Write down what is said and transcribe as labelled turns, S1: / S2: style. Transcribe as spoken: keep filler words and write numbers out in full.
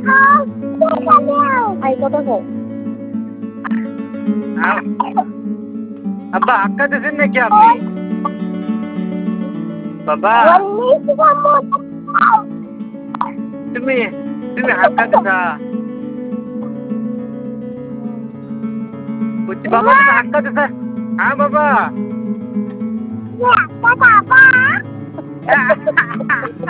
S1: ऐकतच आहे.
S2: अब्बा हक्का दिसेल नाही की आपली बाबा तुम्ही तुम्ही हक्का दिसा कुछ बाबा तुम्ही हक्का दिसा हा बाबा